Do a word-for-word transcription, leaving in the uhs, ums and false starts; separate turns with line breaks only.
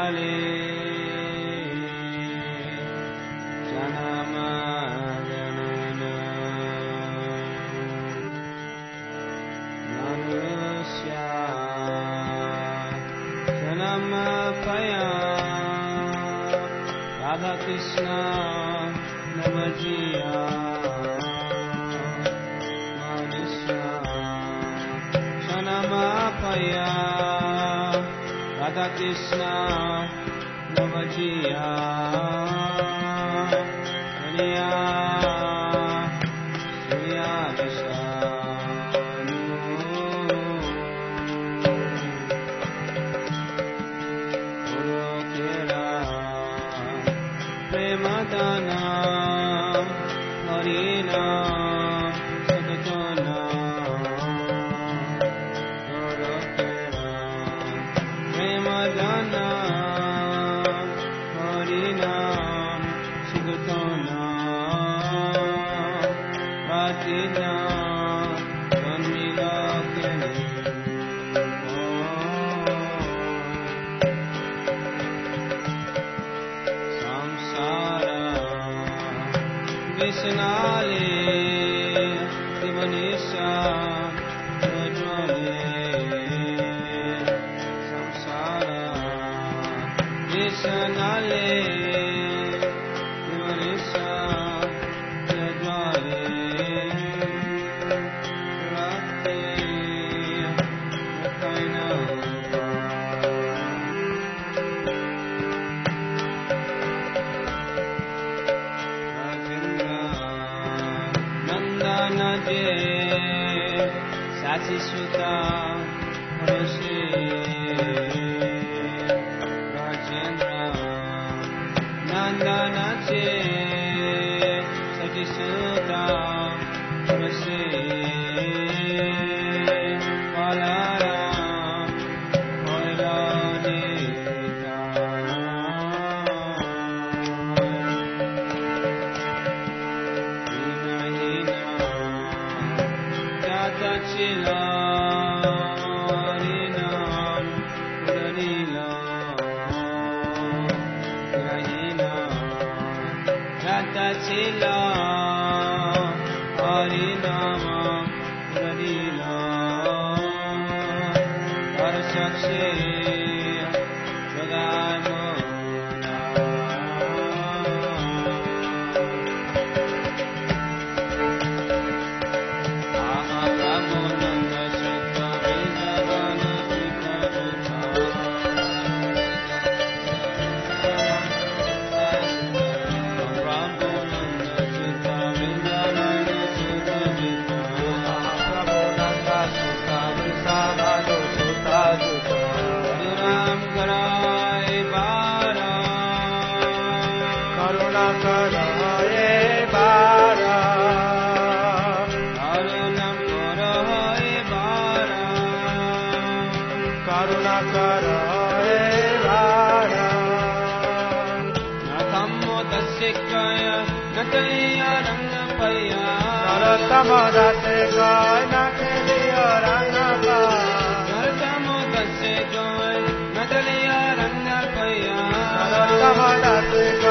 Visnale Janamaganana Manusya Janamapaya Radha Krishna Namajiya Manusya Janamapaya Radha Krishna Namajiya Maniya Surya Vishanu Urukera Premadana Harina Sadhana Urukera Premadana Harinam Sugatona Ratina Vanmilakani Samsara Visnale Divanisha Rajwale Samsara Visnale Divanisha Rajwale Rakte Mukhaina Rajendra Nandana Je Sachi Shuta Rashi Rajendra Nandana Je Sachi Shuta Rashi Balara Hoiranita Vinahina Jatachila Harinam Puranila Vinahina Jatachila Harinam Puranila Varasakshi Jaganmona Aha Prabhu Nanda Sutta Vindavana Sutta Vutta Prabhu Nanda Sutta Vindavana Sutta Vutta Prabhu Nanda Sutta Vindavana Sutta Vutta Karuణam Karaye Bara Karuణam Karaye Bara Karunam Karaye Bara Karuna Karaye Bara Nathammo Dasikaya Nataliya Rangapaya Naratamo Dasikaya Nataliya Rangapaya Naratamo Dasikaya Nataliya Rangapaya Naratamo Dasikaya